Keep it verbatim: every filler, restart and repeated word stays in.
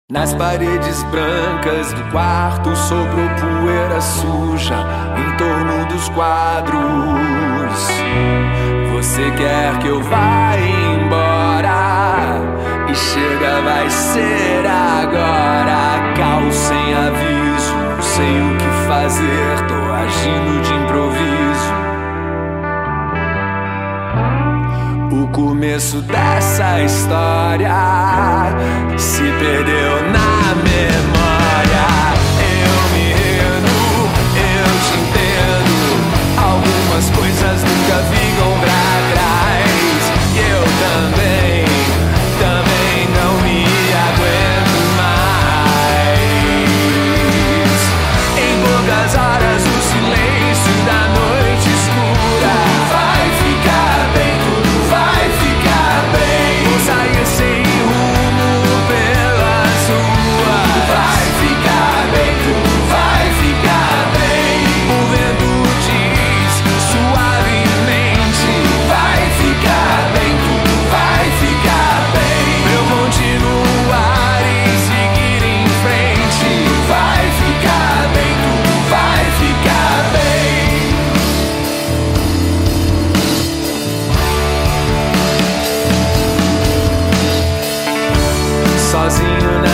Nas paredes brancas do quarto sobrou poeira suja em torno dos quadros. Você quer que eu vá embora e chega, vai ser agora. Caos sem aviso, não sei o que fazer, tô agindo de improviso. O começo dessa história se perdeu na memória. Eu me rendo, eu te entendo. Algumas coisas nunca ficam pra trás. E eu também, também não me aguento mais. Em poucas horas o silêncio da noite escura vai ficar bem, tudo vai ficar bem. Vou sair sem rumo pelas ruas. Vai ficar bem, tudo vai ficar bem. O vento diz suavemente: vai ficar bem, tudo vai ficar bem. Eu continuar e seguir em frente. Vai ficar bem, tudo vai ficar bem. Sozinho